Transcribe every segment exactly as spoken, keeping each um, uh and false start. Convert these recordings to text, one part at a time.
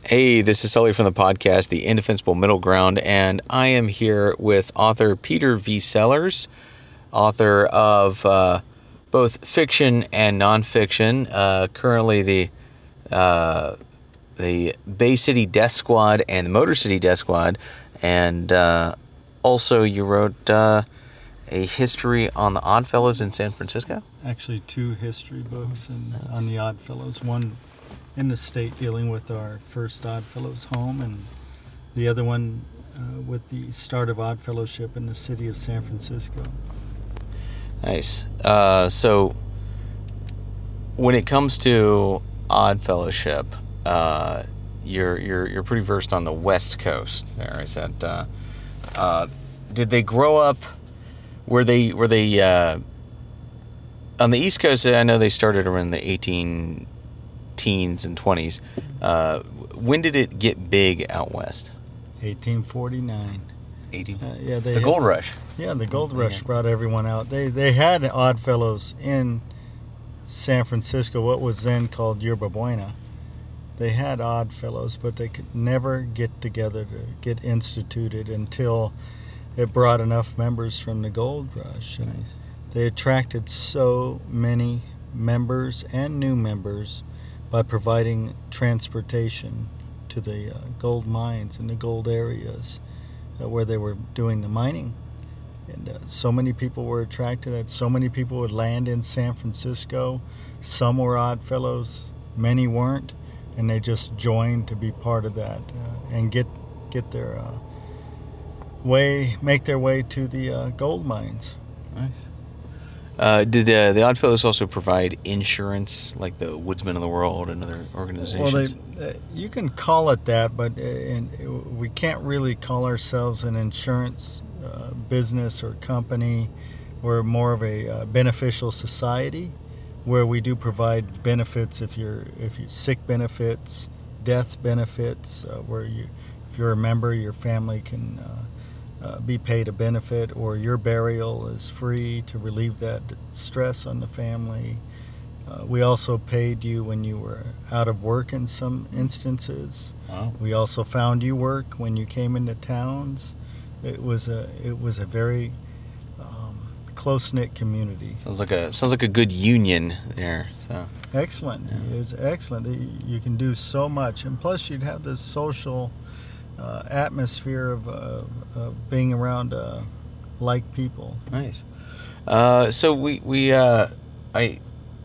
Hey, this is Sully from the podcast, The Indefensible Middle Ground, and I am here with author Peter V. Sellers, author of uh, both fiction and nonfiction. Uh, currently, the uh, the Bay City Death Squad and the Motor City Death Squad, and uh, also you wrote uh, a history on the Oddfellows in San Francisco. Actually, two history books and nice. on the Oddfellows. One in the state dealing with our first Oddfellows home, and the other one uh, with the start of Oddfellowship in the city of San Francisco. Nice. Uh, so, when it comes to Oddfellowship, uh, you're you're you're pretty versed on the West Coast. There is that. Uh, uh, did they grow up? Were they were they uh, on the East Coast? I know they started around the eighteen teens and twenties. Uh, when did it get big out west? eighteen forty-nine. eighteen Uh, yeah, they the had, Gold Rush. Yeah, the Gold Yeah. Rush brought everyone out. They they had Oddfellows in San Francisco, what was then called Yerba Buena. They had Oddfellows, but they could never get together to get instituted until it brought enough members from the Gold Rush. And Nice. they attracted so many members and new members by providing transportation to the uh, gold mines and the gold areas uh, where they were doing the mining. And uh, so many people were attracted that so many people would land in San Francisco. Some were Oddfellows, many weren't, and they just joined to be part of that uh, and get get their uh, way, make their way to the uh, gold mines. Nice. Uh, did the the Oddfellows also provide insurance, like the Woodsmen of the World and other organizations? Well, they, uh, you can call it that, but uh, and we can't really call ourselves an insurance uh, business or company. We're more of a uh, beneficial society, where we do provide benefits if you're if you sick benefits, death benefits, uh, where you if you're a member, your family can uh, uh, be paid a benefit, or your burial is free to relieve that stress on the family. Uh, we also paid you when you were out of work in some instances. Wow. We also found you work when you came into towns. It was a it was a very um, close-knit community. Sounds like a sounds like a good union there. So Excellent. Yeah. It was excellent. You can do so much, and plus you'd have this social uh, atmosphere of, uh, of being around uh, like people. nice. Uh, so we we uh, I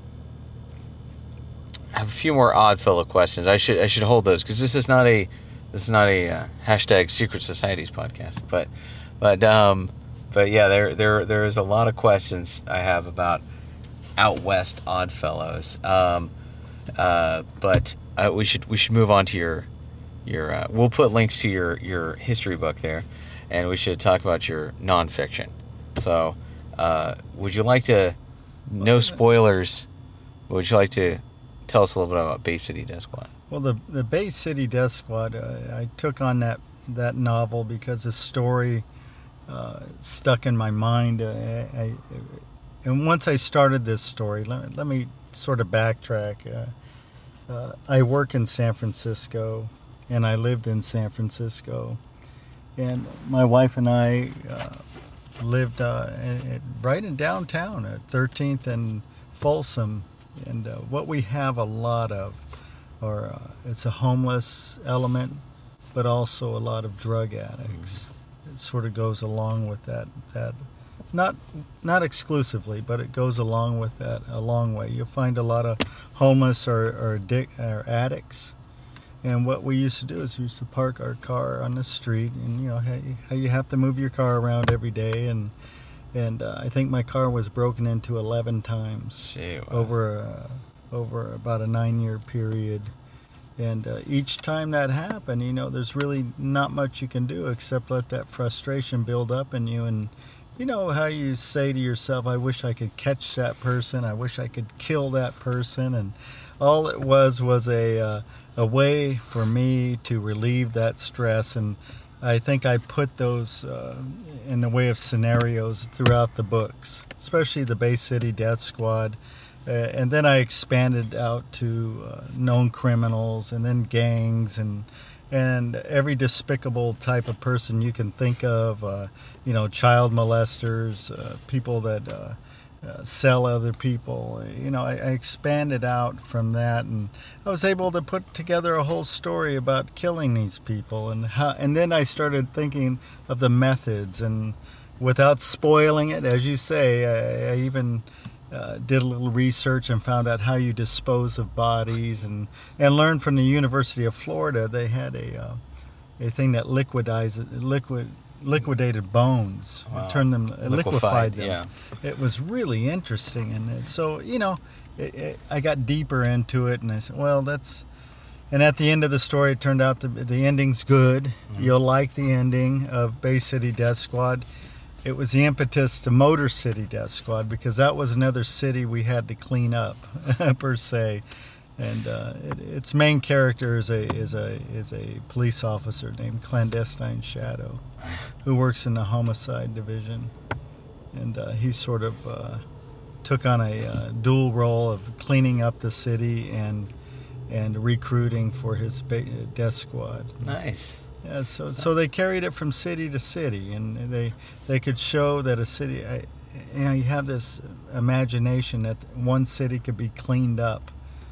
have a few more Oddfellow questions. I should I should hold those because this is not a this is not a uh, hashtag Secret Societies podcast. But but um, but yeah, there there there is a lot of questions I have about out west Oddfellows. Um, uh, but uh, we should we should move on to your your. Uh, we'll put links to your your history book there, and we should talk about your nonfiction. So, uh, would you like to? No spoilers. Would you like to tell us a little bit about Bay City Death Squad? Well, the the Bay City Death Squad, uh, I took on that that novel because the story uh, stuck in my mind. Uh, I, I, and once I started this story, let, let me sort of backtrack. Uh, uh, I work in San Francisco, and I lived in San Francisco, and my wife and I uh, lived uh, in, right in downtown at thirteenth and Folsom, and uh, what we have a lot of or uh, it's a homeless element, but also a lot of drug addicts. Mm-hmm. It sort of goes along with that. That not not exclusively, but it goes along with that a long way. You'll find a lot of homeless or or, addic- or addicts. And what we used to do is we used to park our car on the street, and you know how you, how you have to move your car around every day, and and uh, I think my car was broken into eleven times Gee, wow. over. Uh, over about a nine-year period. And uh, each time that happened, you know, there's really not much you can do except let that frustration build up in you. And you know how you say to yourself, I wish I could catch that person. I wish I could kill that person. And all it was was a, uh, a way for me to relieve that stress. And I think I put those uh, in the way of scenarios throughout the books, especially the Bay City Death Squad. Uh, and then I expanded out to uh, known criminals, and then gangs, and and every despicable type of person you can think of. Uh, you know, child molesters, uh, people that uh, uh, sell other people. You know, I, I expanded out from that, and I was able to put together a whole story about killing these people, and how. And then I started thinking of the methods, and without spoiling it, as you say, I, I even. Uh, did a little research and found out how you dispose of bodies, and, and learned from the University of Florida they had a uh, a thing that liquidized liquid liquidated bones, Wow. turned them liquefied, Liquefied, them. yeah. It was really interesting, and it- so you know, it, it, I got deeper into it, and I said, well, that's. And at the end of the story, it turned out the the ending's good. Mm-hmm. You'll like the ending of Bay City Death Squad. It was the impetus to Motor City Death Squad, because that was another city we had to clean up, per se. And uh, it, its main character is a is a is a police officer named Clandestine Shadow, who works in the homicide division, and uh, he sort of uh, took on a uh, dual role of cleaning up the city and and recruiting for his ba- death squad. Nice. Yeah, so so they carried it from city to city, and they they could show that a city, I, you know, you have this imagination that one city could be cleaned up,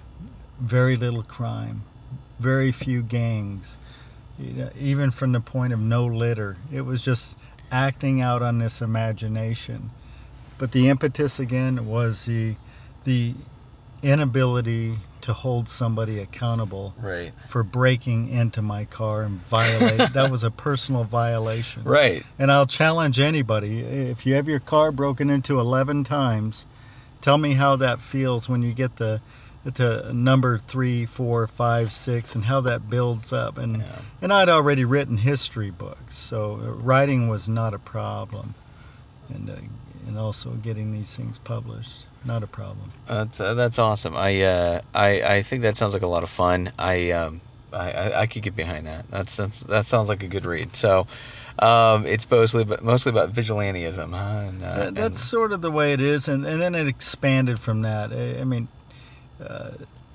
very little crime, very few gangs, you know, even from the point of no litter. It was just acting out on this imagination, but the impetus again was the the inability to hold somebody accountable Right. for breaking into my car and violate. That was a personal violation. Right. And I'll challenge anybody, if you have your car broken into eleven times, tell me how that feels when you get the to number three, four, five, six, and how that builds up. And Yeah. and I'd already written history books, so writing was not a problem, and uh, and also getting these things published, not a problem. That's uh, that's awesome. I uh, I I think that sounds like a lot of fun. I um I, I, I could get behind that. That's, that's that sounds like a good read. So, um, it's mostly but mostly about vigilantism, huh? And, uh, That- That's and, sort of the way it is, and, and then it expanded from that. I, I mean, uh,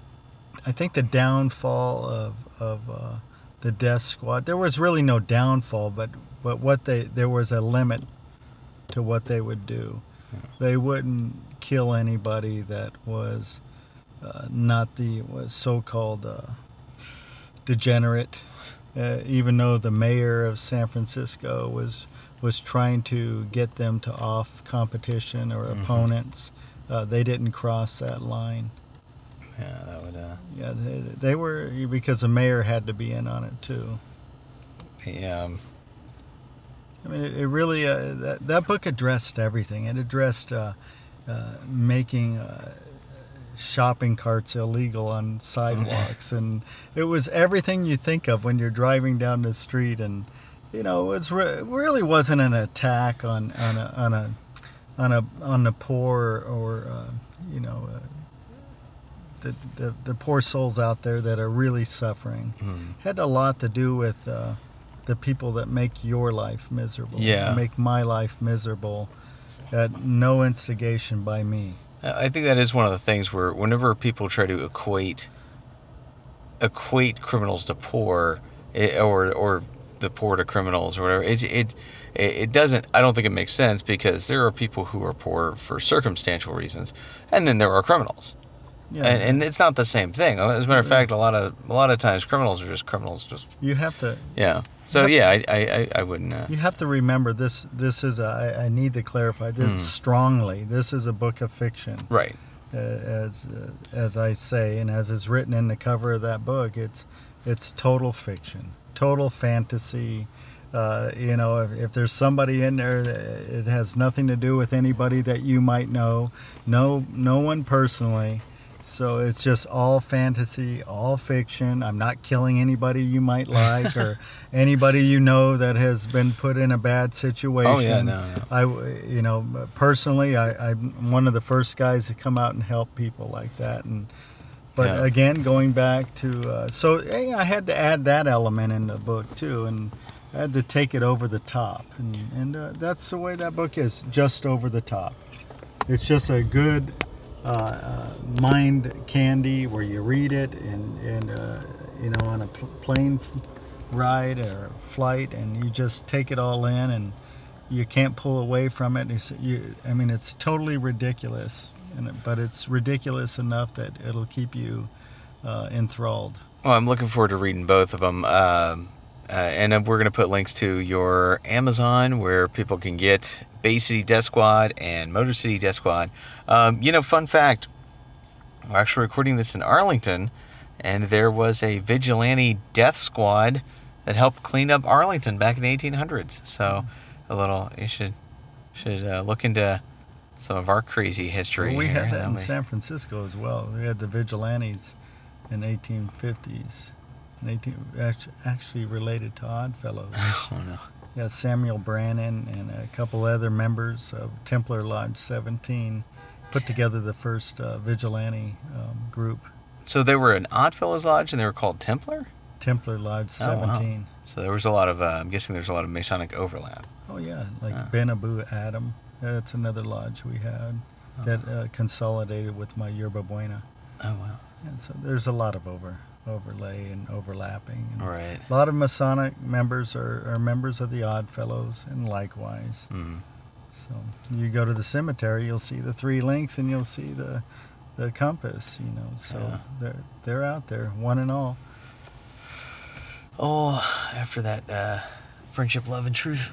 I think the downfall of of uh, the Death Squad. There was really no downfall, but but what they there was a limit to what they would do. They wouldn't kill anybody that was uh, not the was so-called uh, degenerate. Uh, even though the mayor of San Francisco was was trying to get them to off competition or Mhm. opponents, uh, they didn't cross that line. yeah, that would uh, Yeah, they, they were, because the mayor had to be in on it too. be, um, I mean, it, it really uh, that that book addressed everything. It addressed uh, uh, making uh, shopping carts illegal on sidewalks, and it was everything you think of when you're driving down the street. And you know, it was re- it really wasn't an attack on on a on a on a on the poor, or uh, you know. Uh, the, the, the poor souls out there that are really suffering. hmm. Had a lot to do with uh, the people that make your life miserable. Yeah. Make my life miserable at no instigation by me. I think that is one of the things where whenever people try to equate equate criminals to poor, it, or or the poor to criminals or whatever, it, it it doesn't. I don't think it makes sense, because there are people who are poor for circumstantial reasons, and then there are criminals. Yeah. And, and it's not the same thing. As a matter of fact, a lot of a lot of times criminals are just criminals. Just you have to yeah. So yeah, I I, I, I wouldn't. Uh, you have to remember this. This is a, I, I need to clarify this Hmm. strongly. This is a book of fiction, right. uh, as uh, as I say, and as is written in the cover of that book. It's it's total fiction, total fantasy. Uh, you know, if, if there's somebody in there, that it has nothing to do with anybody that you might know. No, no one personally. So it's just all fantasy, all fiction. I'm not killing anybody you might like, or anybody you know that has been put in a bad situation. Oh yeah, no, no. I, you know, personally, I, I'm one of the first guys to come out and help people like that. And but Yeah. again, going back to uh, so hey, I had to add that element in the book too, and I had to take it over the top, and and uh, that's the way that book is, just over the top. It's just a good uh, mind candy where you read it and, and uh, you know, on a pl- plane f- ride or flight, and you just take it all in and you can't pull away from it. It's, you, I mean, it's totally ridiculous, and it, but it's ridiculous enough that it'll keep you uh, enthralled. Well, I'm looking forward to reading both of them. Um, uh, and then we're going to put links to your Amazon where people can get Bay City Death Squad and Motor City Death Squad. Um, you know, fun fact, we're actually recording this in Arlington, and there was a vigilante death squad that helped clean up Arlington back in the eighteen hundreds. So a little, you should should uh, look into some of our crazy history. Well, we here. had that That'll in be- San Francisco as well. We had the vigilantes in eighteen fifties, and eighteen act- actually related to Oddfellows. Oh no. Yeah, Samuel Brannan and a couple other members of Templar Lodge seventeen put together the first uh, vigilante um, group, So they were an Oddfellows Lodge, and they were called Templar. Templar Lodge Oh, wow. seventeen. So there was a lot of. Uh, I'm guessing there's a lot of Masonic overlap. Oh, yeah, like Yeah. Ben Abu Adam. That's another lodge we had that uh, consolidated with my Yerba Buena. Oh wow. And so there's a lot of over overlay and overlapping. And Right. a lot of Masonic members are, are members of the Oddfellows, and likewise. Mm. So you go to the cemetery, you'll see the three links, and you'll see the the compass. You know, so Yeah. they're they're out there, one and all. Oh, after that uh, friendship, love, and truth.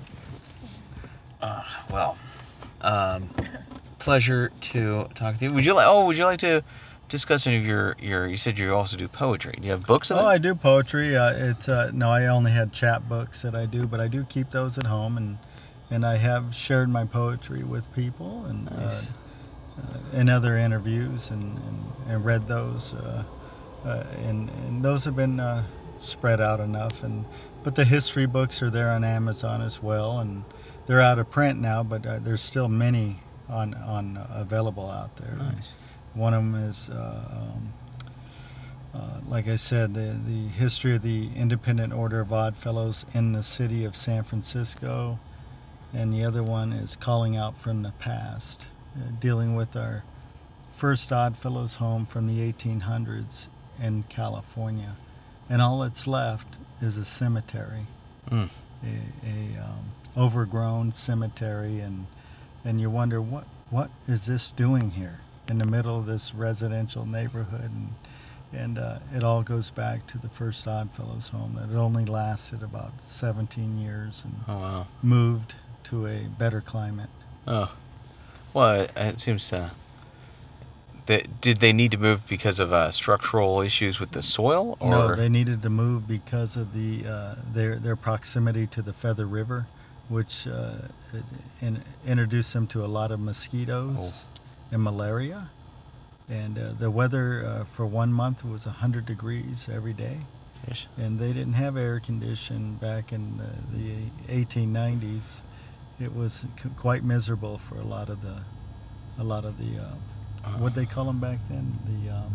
Uh, well, um, pleasure to talk to you. Would you like? Oh, would you like to discuss any of your your? You said you also do poetry. Do you have books of Oh, it? I do poetry. Uh, it's uh, no, I only had chapbooks that I do, but I do keep those at home, and and I have shared my poetry with people and Nice. uh, uh, in other interviews, and, and, and read those, uh, uh, and and those have been uh, spread out enough. And but the history books are there on Amazon as well, and they're out of print now, but uh, there's still many on on uh, available out there. Nice. One of them is, uh, um, uh, like I said, the, the history of the Independent Order of Oddfellows in the city of San Francisco. And the other one is Calling Out from the Past, uh, dealing with our first Oddfellows home from the eighteen hundreds in California. And all that's left is a cemetery, Mm. a, a um, overgrown cemetery. And, and you wonder, what what is this doing here in the middle of this residential neighborhood? And, and uh, it all goes back to the first Oddfellows home that it only lasted about seventeen years and Oh wow. moved to a better climate. Oh, well, it, it seems. Uh, that did they need to move because of uh, structural issues with the soil, or No, they needed to move because of the uh, their their proximity to the Feather River, which uh, it, in, introduced them to a lot of mosquitoes and malaria. And uh, the weather uh, for one month was one hundred degrees every day. Yes. And they didn't have air conditioning back in the, the eighteen nineties. It was c- quite miserable for a lot of the, a lot of the, uh, Uh, what they call them back then? The, um,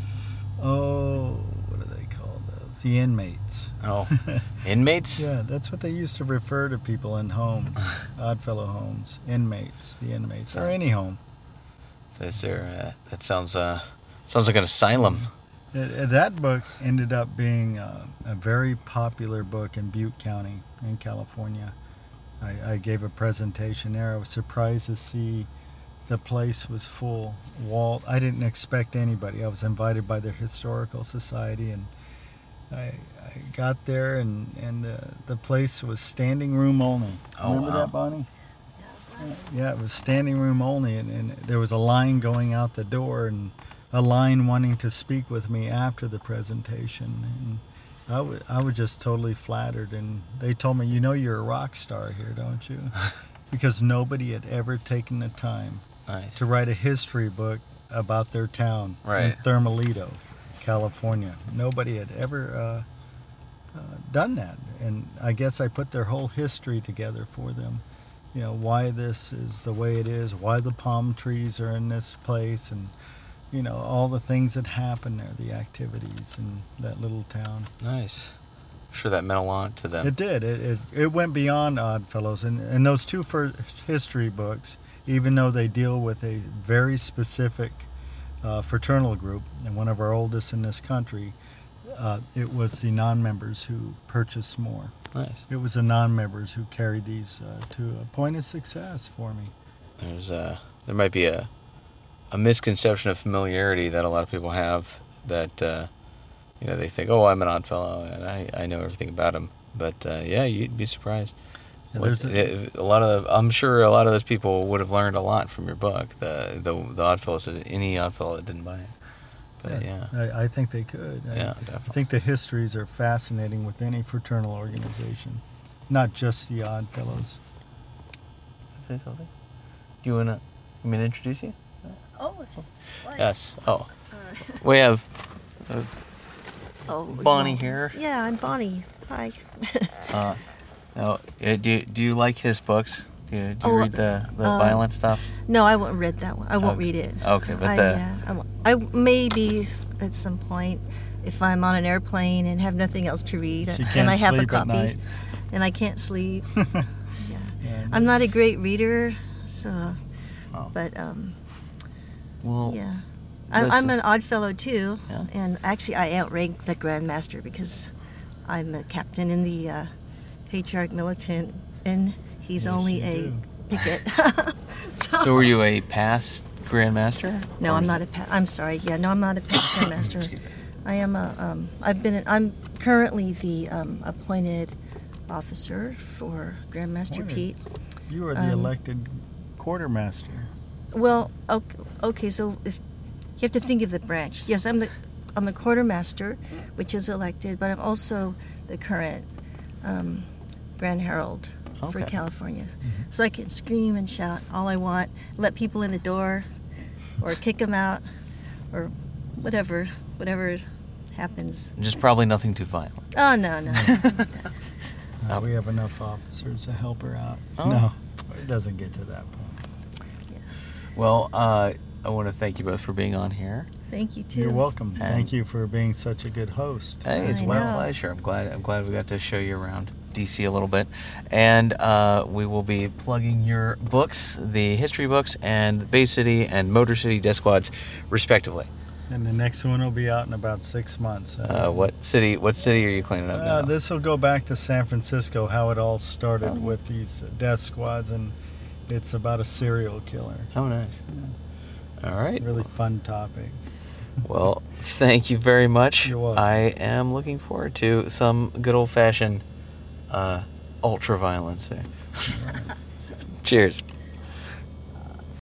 oh, what do they call those? The inmates. Oh, inmates. Yeah, that's what they used to refer to people in homes, Oddfellow homes, inmates, the inmates, or Sounds- any home. So is there? Uh, that sounds. Uh, sounds like an asylum. It, it- that book ended up being uh, a very popular book in Butte County in California. I, I gave a presentation there. I was surprised to see the place was full. Wall. I didn't expect anybody. I was invited by the Historical Society, and I, I got there, and, and the, the place was standing room only. Oh, Remember wow. that, Bonnie? Yeah, it was standing room only, and, and there was a line going out the door, and a line wanting to speak with me after the presentation. And I, w- I was just totally flattered, and they told me, you know, you're a rock star here, don't you? Because nobody had ever taken the time Nice. to write a history book about their town Right. in Thermalito, California. Nobody had ever uh, uh, done that, and I guess I put their whole history together for them. You know, why this is the way it is, why the palm trees are in this place, and you know, all the things that happen there, the activities in that little town. Nice. I'm sure that meant a lot to them. It did. It, it it went beyond Oddfellows, and and those two first history books, even though they deal with a very specific uh, fraternal group, and one of our oldest in this country. Uh, it was the non-members who purchased more. Nice. It was the non-members who carried these uh, to a point of success for me. There's a, there might be a, a misconception of familiarity that a lot of people have that, uh, you know, they think, oh, I'm an Oddfellow and I, I know everything about him. But, uh, yeah, you'd be surprised. Yeah, What, there's a, a lot of, I'm sure a lot of those people would have learned a lot from your book, the the, the Oddfellows, any Oddfellow that didn't buy it. But, yeah. I, I think they could. I, Yeah, I definitely. think the histories are fascinating with any fraternal organization, not just the Oddfellows. Say something? Do you want to, you mean to introduce you? Oh, what? Yes. Oh. Uh, We have uh, oh, Bonnie no. here. Yeah, I'm Bonnie. Hi. Uh, now, uh, do you, do you like his books? Do you, do you Oh, read the, the uh, violent stuff? No, I won't read that one. I won't Okay. read it. Okay, but I, the yeah, I, won't. I maybe s- at some point, if I'm on an airplane and have nothing else to read, She and can't I have sleep a at copy, night. and I can't sleep. yeah. Yeah, I'm not a great reader, so, Oh. but um, well, yeah. this I, I'm an is- odd fellow too, Yeah. and actually I outrank the Grandmaster because I'm a captain in the uh, Patriarch Militant, and he's Yes, only you a do. picket. So were you a past Grandmaster? No, Or I'm is not a. it- Pa- I'm sorry. Yeah, no, I'm not a past Grandmaster. Excuse me. I am a. Um, I've been. I'm currently the um, appointed officer for Grandmaster Appointed? Pete. You are the Um, elected quartermaster. Well, okay, okay. So if you have to think of the branch. Yes, I'm the. I'm the quartermaster, which is elected, but I'm also the current um, Grand Herald for Okay. California. So I can scream and shout all I want, let people in the door, or kick them out, or whatever, whatever happens. Just probably nothing too violent. Oh no, no. Uh, Oh. we have enough officers to help her out. Oh. No, it doesn't get to that point. Well, uh, I want to thank you both for being on here. Thank you too. You're welcome. And- Thank you for being such a good host. Hey, it's I my know. pleasure. I'm glad. I'm glad we got to show you around D C a little bit, and uh, we will be plugging your books, the history books, and Bay City and Motor City Death Squads, respectively. And the next one will be out in about six months. Uh, what city? What city are you cleaning up Uh, now? this will go back to San Francisco, how it all started Oh. with these death squads, and it's about a serial killer. Oh, nice. All right. Really fun topic. Well, thank you very much. You're welcome. I am looking forward to some good old fashioned uh, ultra violence there. Cheers.